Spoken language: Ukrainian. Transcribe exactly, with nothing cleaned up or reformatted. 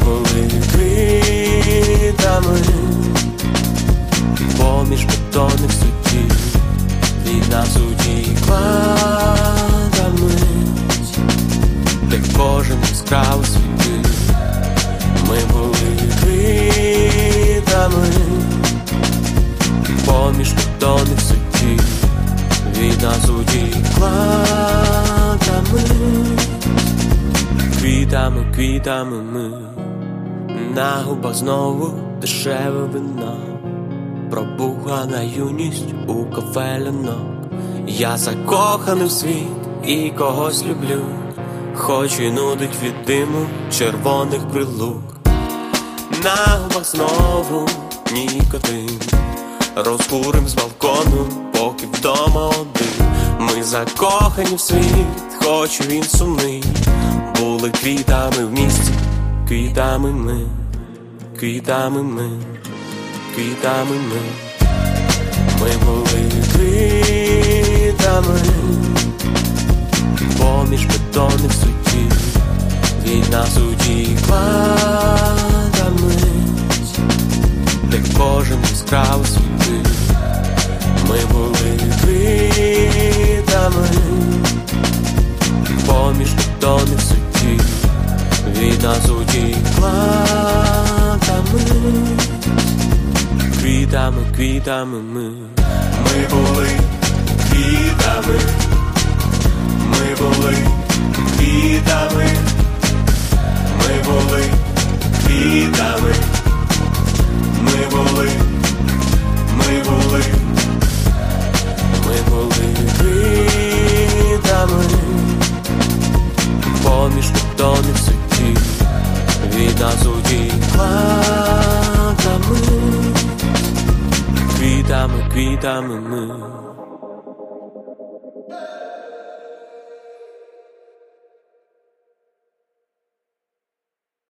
були квітами поміж бетонних судів, від нас утікла мить, де кожен яскраво світив. Ми були квітами поміж бетонних судів, від нас утікла мить. Квітами, квітами ми, на губах знову дешеве вино, пробухана юність у кафелянок. Я закоханий в світ і когось люблю, хоч і нудить від диму червоних прилук. На губах знову нікотин, розкурим з балкону, поки вдома один. Ми закохані в світ, хоч він сумний. Були квітами в місті, квітами ми, квітами ми, квітами ми. Ми були квітами поміж бетонних судів, від нас утікла мить, де кожен яскраво світив. Ми були квітами поміж бетонних судів, від нас утікла мить. Квітами, квітами ми. Ми були квітами, ми були квітами, ми були квітами, ми були, ми були, ми були квітами поміж бетонних судів, від нас утікла мить. Квітами, квітами ми.